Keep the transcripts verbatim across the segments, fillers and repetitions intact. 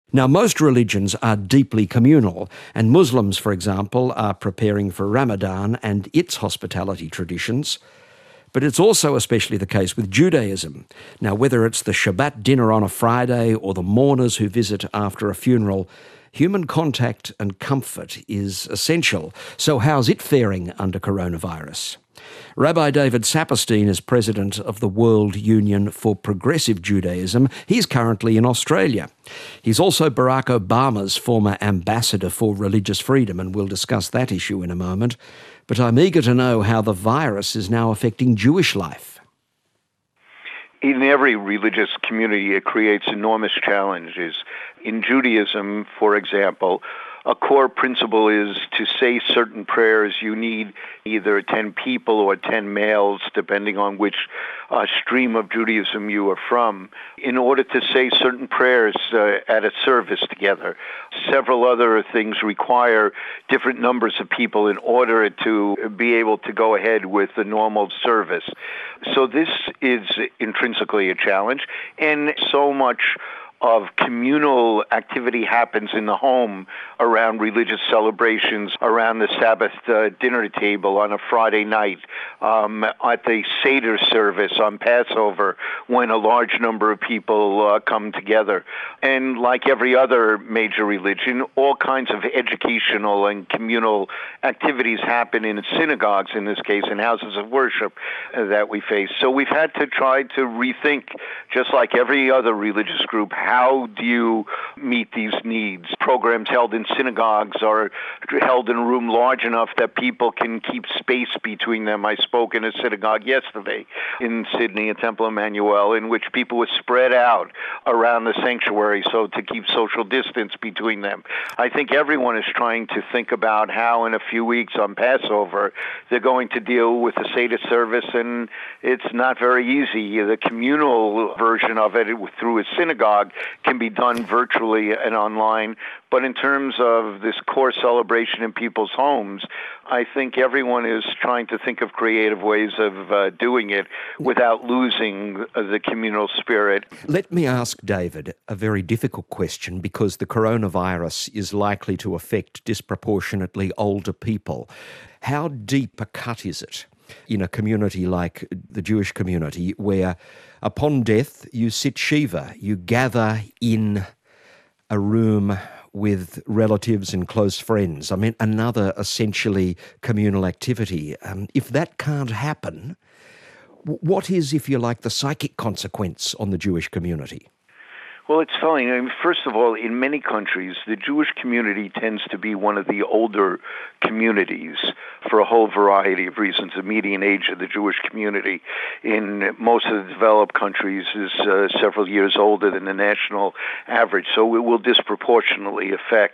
Now, most religions are deeply communal, and Muslims, for example, are preparing for Ramadan and its hospitality traditions. But it's also especially the case with Judaism. Now, whether it's the Shabbat dinner on a Friday or the mourners who visit after a funeral, human contact and comfort is essential. So how's it faring under coronavirus? Rabbi David Saperstein is president of the World Union for Progressive Judaism. He's currently in Australia. He's also Barack Obama's former ambassador for religious freedom, and we'll discuss that issue in a moment. But I'm eager to know how the virus is now affecting Jewish life. In every religious community, it creates enormous challenges. In Judaism, for example, a core principle is to say certain prayers. You need either ten people or ten males, depending on which uh, stream of Judaism you are from, in order to say certain prayers uh, at a service together. Several other things require different numbers of people in order to be able to go ahead with the normal service. So this is intrinsically a challenge, and so much of communal activity happens in the home around religious celebrations, around the Sabbath uh, dinner table on a Friday night, um, at the Seder service on Passover, when a large number of people uh, come together. And like every other major religion, all kinds of educational and communal activities happen in synagogues, in this case, in houses of worship uh, that we face. So we've had to try to rethink, just like every other religious group, how do you meet these needs? Programs held in synagogues are held in a room large enough that people can keep space between them. I spoke in a synagogue yesterday in Sydney at Temple Emmanuel, in which people were spread out around the sanctuary so to keep social distance between them. I think everyone is trying to think about how in a few weeks on Passover they're going to deal with the Seder service, and it's not very easy. The communal version of it through a synagogue can be done virtually and online. But in terms of this core celebration in people's homes, I think everyone is trying to think of creative ways of uh, doing it without losing uh, the communal spirit. Let me ask David a very difficult question, because the coronavirus is likely to affect disproportionately older people. How deep a cut is it in a community like the Jewish community, where upon death you sit Shiva, you gather in a room with relatives and close friends? I mean, another essentially communal activity. Um, if that can't happen, what is, if you like, the psychic consequence on the Jewish community? Well, it's funny. I mean, first of all, in many countries, the Jewish community tends to be one of the older communities for a whole variety of reasons. The median age of the Jewish community in most of the developed countries is uh, several years older than the national average, so it will disproportionately affect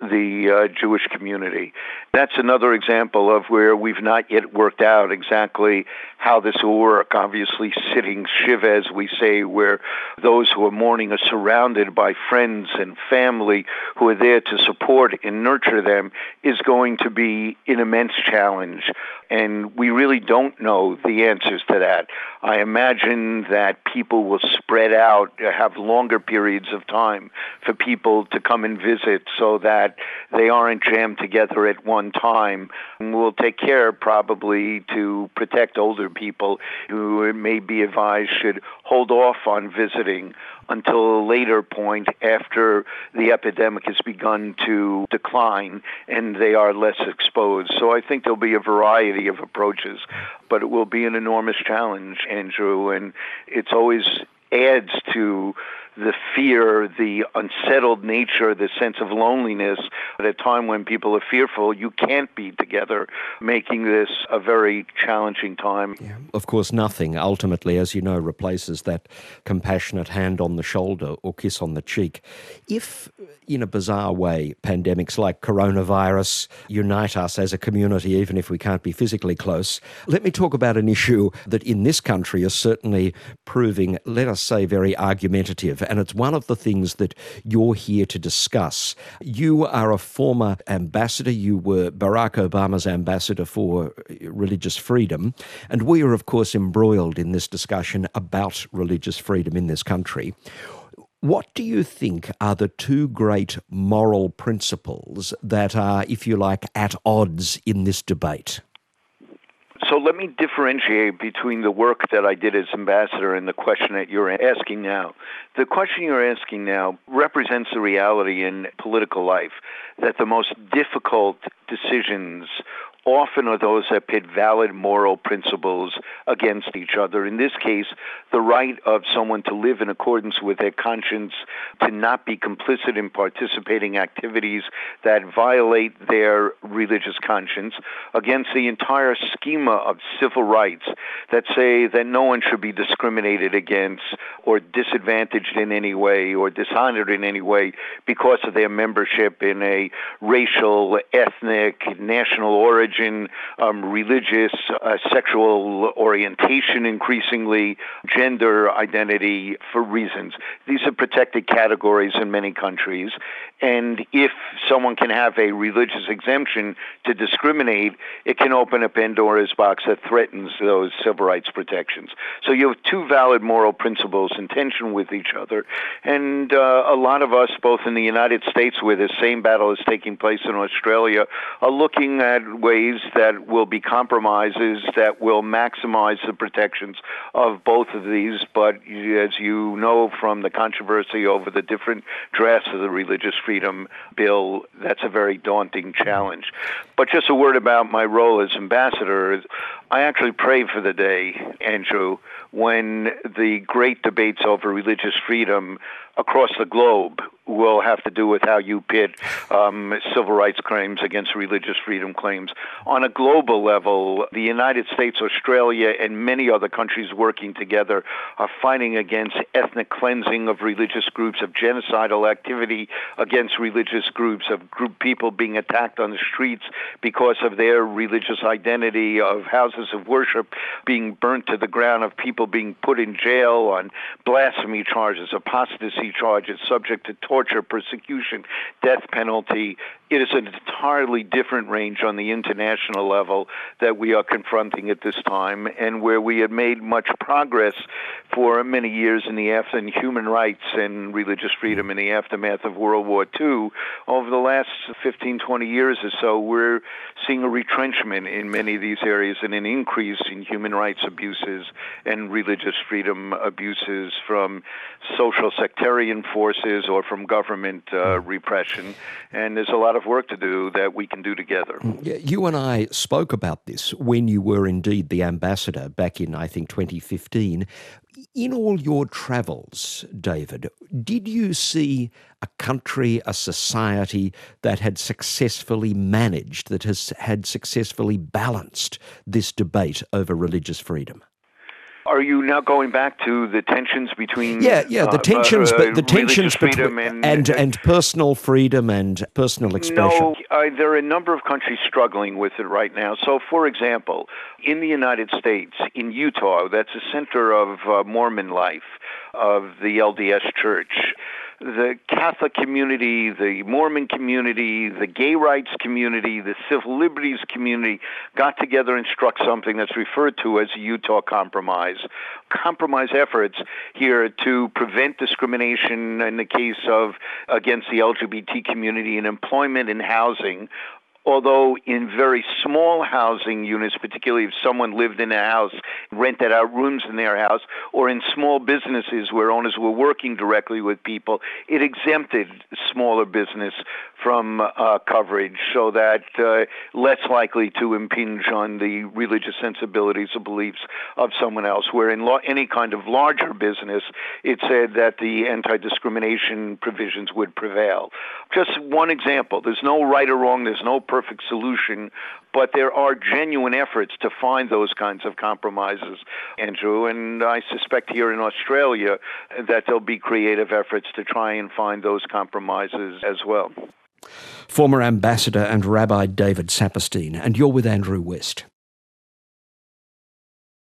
the uh, Jewish community. That's another example of where we've not yet worked out exactly how this will work. Obviously, sitting Shiva, as we say, where those who are mourning are surrounded by friends and family who are there to support and nurture them, is going to be an immense challenge. And we really don't know the answers to that. I imagine that people will spread out, have longer periods of time for people to come and visit so that they aren't jammed together at one time. And we'll take care probably to protect older people who it may be advised should hold off on visiting until a later point after the epidemic has begun to decline and they are less exposed. So I think there'll be a variety of approaches, but it will be an enormous challenge, Andrew, and it's always adds to the fear, the unsettled nature, the sense of loneliness. At a time when people are fearful, you can't be together, making this a very challenging time. Yeah. Of course, nothing ultimately, as you know, replaces that compassionate hand on the shoulder or kiss on the cheek. If, in a bizarre way, pandemics like coronavirus unite us as a community, even if we can't be physically close, let me talk about an issue that in this country is certainly proving, let us say, very argumentative. And it's one of the things that you're here to discuss. You are a former ambassador. You were Barack Obama's ambassador for religious freedom. And we are, of course, embroiled in this discussion about religious freedom in this country. What do you think are the two great moral principles that are, if you like, at odds in this debate? So let me differentiate between the work that I did as ambassador and the question that you're asking now. The question you're asking now represents the reality in political life, that the most difficult decisions often are those that pit valid moral principles against each other. In this case, the right of someone to live in accordance with their conscience, to not be complicit in participating activities that violate their religious conscience, against the entire schema of civil rights that say that no one should be discriminated against or disadvantaged in any way or dishonored in any way because of their membership in a racial, ethnic, national origin, Um, religious, uh, sexual orientation, increasingly gender identity for reasons. These are protected categories in many countries. And if someone can have a religious exemption to discriminate, it can open a Pandora's box that threatens those civil rights protections. So you have two valid moral principles in tension with each other. And uh, a lot of us, both in the United States, where the same battle is taking place in Australia, are looking at ways that will be compromises that will maximize the protections of both of these. But as you know from the controversy over the different drafts of the Religious Freedom Bill, that's a very daunting challenge. But just a word about my role as ambassador. I actually pray for the day, Andrew, when the great debates over religious freedom across the globe will have to do with how you pit um, civil rights claims against religious freedom claims. On a global level, the United States, Australia, and many other countries working together are fighting against ethnic cleansing of religious groups, of genocidal activity against religious groups, of group people being attacked on the streets because of their religious identity, of houses of worship being burnt to the ground, of people being put in jail on blasphemy charges, apostasy charges, subject to torture, persecution, death penalty. It is an entirely different range on the international level that we are confronting at this time, and where we have made much progress for many years in the after in human rights and religious freedom in the aftermath of World War Two. Over the last fifteen, twenty years or so, we're seeing a retrenchment in many of these areas and an increase in human rights abuses and religious freedom abuses from social sectarian forces or from government uh, repression. And there's a lot of work to do that we can do together. Yeah, you and I spoke about this when you were indeed the ambassador back in, I think, twenty fifteen. In all your travels, David, did you see a country, a society that had successfully managed, that has had successfully balanced this debate over religious freedom? Are you now going back to the tensions between yeah yeah the tensions uh, uh, but the tensions between and, and and personal freedom and personal expression? No, uh, there are a number of countries struggling with it right now. So, for example, in the United States, in Utah, that's a center of uh, Mormon life, of the L D S Church. The Catholic community, the Mormon community, the gay rights community, the civil liberties community got together and struck something that's referred to as a Utah Compromise. Compromise efforts here to prevent discrimination in the case of against the L G B T community in employment and housing. Although in very small housing units, particularly if someone lived in a house, rented out rooms in their house, or in small businesses where owners were working directly with people, it exempted smaller business from uh, coverage so that uh, less likely to impinge on the religious sensibilities or beliefs of someone else. Where in lo- any kind of larger business, it said that the anti-discrimination provisions would prevail. Just one example. There's no right or wrong. There's no perfect solution, but there are genuine efforts to find those kinds of compromises, Andrew, and I suspect here in Australia that there'll be creative efforts to try and find those compromises as well. Former Ambassador and Rabbi David Saperstein, and you're with Andrew West.